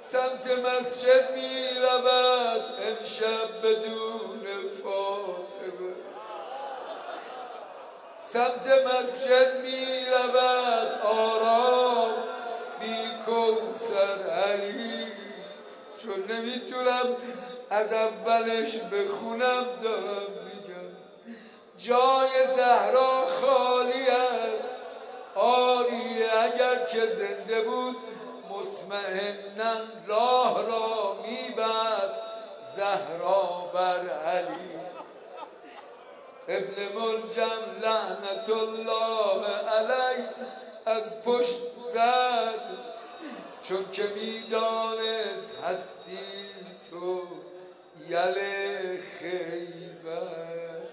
سمت مسجد می رود امشب بدون فاطمه، سمت مسجد می رود آرام بی کوثر علی. چون نمیتونم از اولش بخونم دارم میگم جای زهرا خالی است. آری اگر که زنده بود مطمئناً راه را میبست زهرا بر علی. ابن ملجم لعنت الله علی از پشت زد چون که میدانست هستی تو یل خیبر.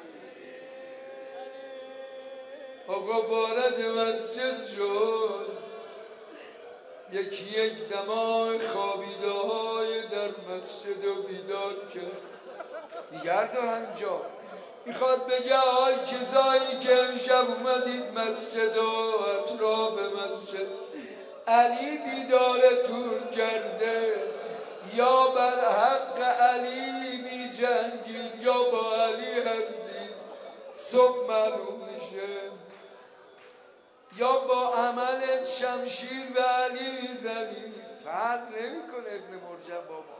آقا وارد مسجد شد، یکی یک دماغ خوابیده های در مسجد رو بیدار کرد. دیگر دارم اینجا میخواد بگه آی کسایی که امشب اومدید مسجد و اطراف مسجد علی بیدارتون کرده، یا بر حق علی می جنگید یا با علی هستید صبح معلوم میشه، یا با عمل شمشیر به علی زنی. فرق نمیکنه ابن مرجم بابا.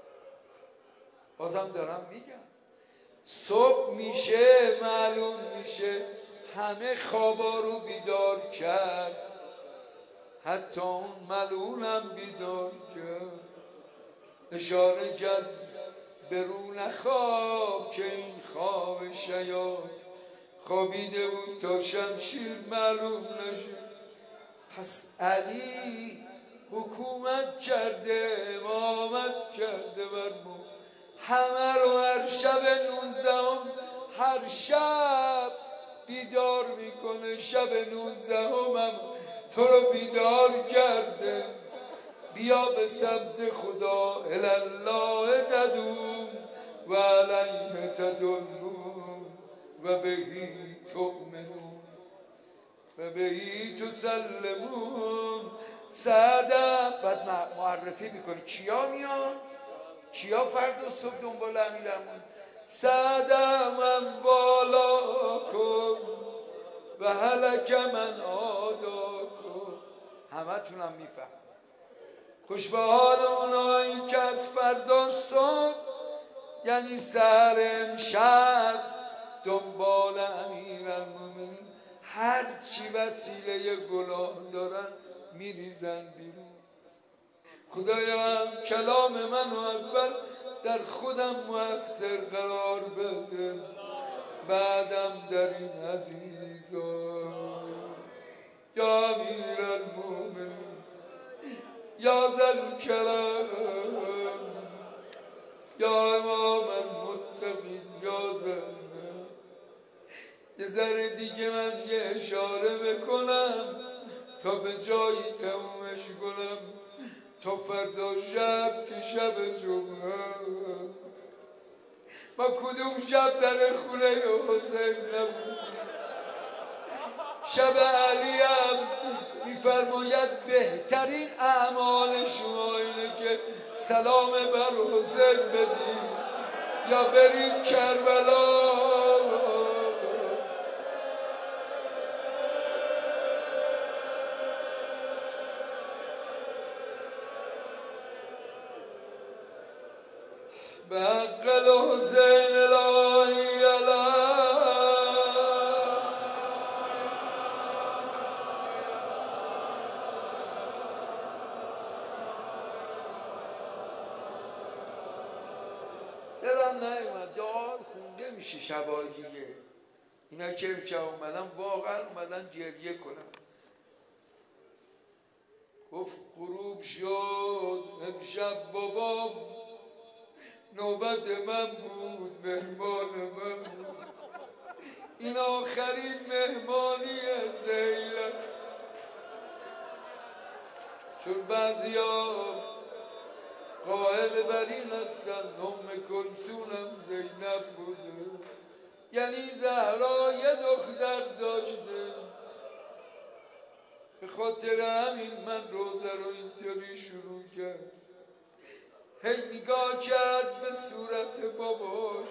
بازم دارم میگم صبح میشه معلوم میشه همه خوابا رو بیدار کرد، حتی اون ملعونم بیدار کرد. اشاره کرد برو نخواب که این خواب شیاط خوابیده بود تا شمشیر معلوم نشه. پس علی حکومت کرده امامت کرده بر ما همه رو. هر شب 19 هر شب بیدار میکنه، شب 19 هم تو رو بیدار کرده. بیا به سمت خدا الالله تدوم و علیه تدلون و بهی تؤمنون و بهی تسلمون. سعدم بعد معرفی میکنه کیا میان، کیا فردا صبح دنبال امیرمون. سعدم من بالا کن و هلک من آدا کن. همه تونم میفهم. خوش به حال اونایی که از فردا صبح یعنی سر امشب دنبال امیرالمومنین هر چی وسیله گناه دارن میریزن بیرون. خدایا کلام منو اول در خودم مؤثر قرار بده، بعدم در این عزیزان. یا امیرالمومنین یا ذوالکرم یا امام المتقین یا زلمه. یه ذره دیگه من یه اشاره بکنم تا به جایی تمومش کنم، تا فردا شب که شب جمعه. ما کدوم شب در خونه حسین نبودیم؟ شب علی هم میفرماید بهترین اعمال شما اینه که سلام بر حسین بدید یا برید کربلا. به حق الحسین الهی علیه. دلم نیومد دار خونده میشه شبای دیگه. اینا که امشب اومدن واقعا اومدن گریه کنم. گفت غروب شد امشب بابام نوبت من بود، مهمان من بود. این آخرین مهمانی زینب. چون بعضیا قائل بر این هستن ام کلثومم زینب بوده، یعنی زهرا یه دختر داشته. به خاطر همین من روزه رو اینطوری شروع کرد. هی نگاه کرد به صورت باباش.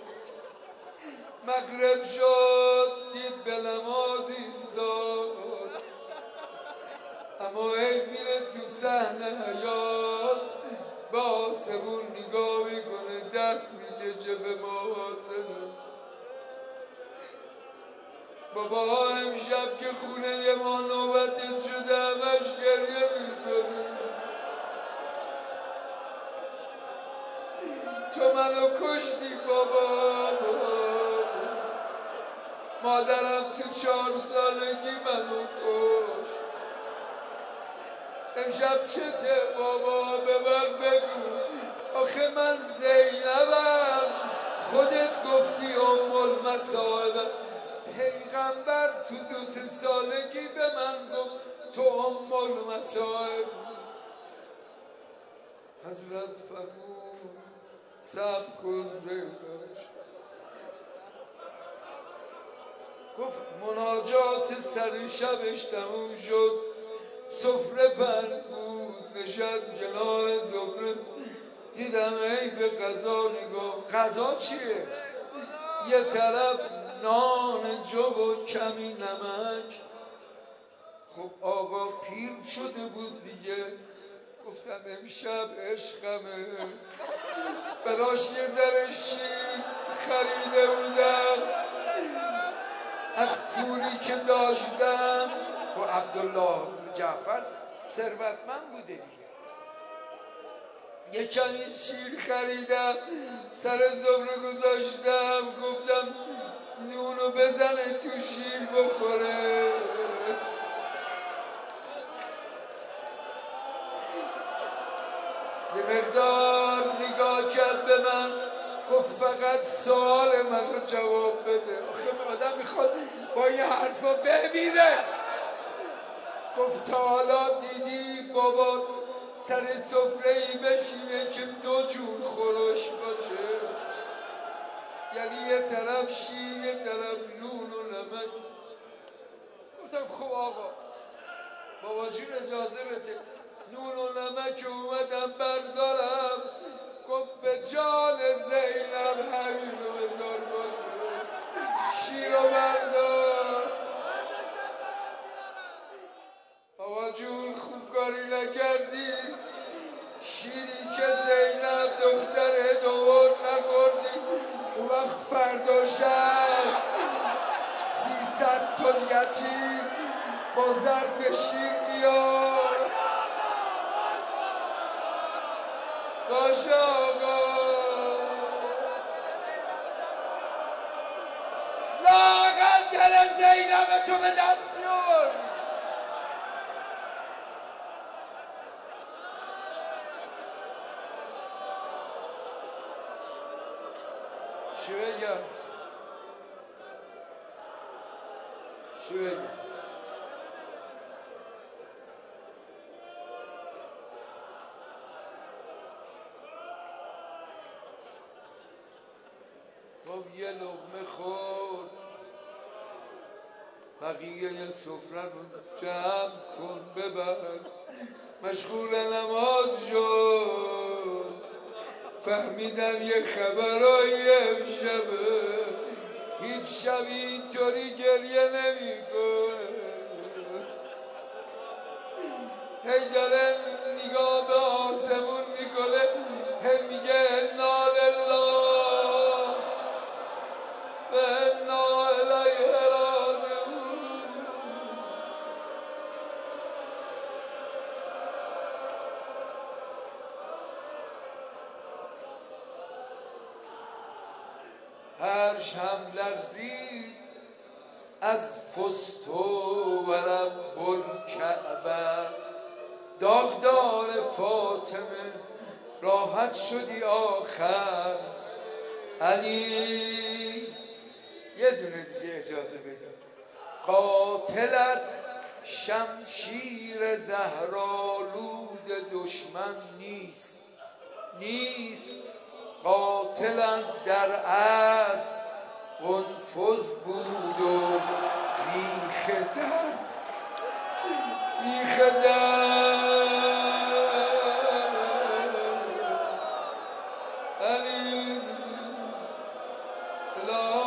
مغرب شد دید به نماز ایستاد، اما هی میره تو صحنه حیات به آسمون نگاه میکنه، دست میکشه به محاسنه. بابا امشب که خونه ما نوبتت شده همش گریه میکنه. تو منو کشتی بابا، مادرم تو 4 سالگی منو کشت. امشب چته بابا به من بگو. آخه من زینبم، خودت گفتی ام المصائب. پیغمبر تو 2 سالگی به من گفت تو ام المصائب. حضرت فرمود صبر کن زینب. گفت مناجات سر شبش تموم شد، سفره بند بود، نشست کنار سفره. دیدم ای به غذا نگاه. غذا چیه؟ یه طرف نان جو و کمی نمک. خب آقا پیر شده بود دیگه. گفتم امشب عشقمه، براش یه ذره شیر خریده بودم از پولی که داشتم. و عبدالله جعفر ثروتمند بوده دیگه. یه کمی شیر خریدم سر سفره گذاشتم، گفتم نونو بزنه تو شیر بخوره. یه مقدار نگاه کرد به من، گفت فقط سوال من رو جواب بده. آخه آدم میخواد با این حرفا بمیره. گفت تا حالا دیدی بابا سر سفره ای بشینه که 2 جور خورش باشه؟ یعنی یه طرف شیر یه طرف نون و نمک. گفتم خب آقا بابا جون اجازه بده. نون و نمک اومدم بردارم. گفت به جان زینب همینو بذار باشه، شیر رو بردار. آقا جون خوب کاری نکردی. شیری که زینب دختر دوار نخوردی، اون وقت فردا شب 300 تا یتیم با ظرف شیر بیار. باشه آقا. لااقل دل زینب تو به دست بیار. چی بگم؟ چی بگم؟ گفت یه لقمه خورد، بقیه سفره رو جمع کن ببر. مشغول نماز شد، فهمیدم یه خبرایی امشبه. هیچ شب اینطوری گریه نمی کنه. هی داره نگاه به آسمون میکنه، هی میگه انا لله و انا الیه راجعون. عرش هم لرزید از فست و رب الکعبه. داغدار فاطمه راحت شدی آخر. علی یه دونه دیگه اجازه بده. قاتلت شمشیر زهرآلود دشمن نیست. قاتلت در اصل قنفذ بود و الله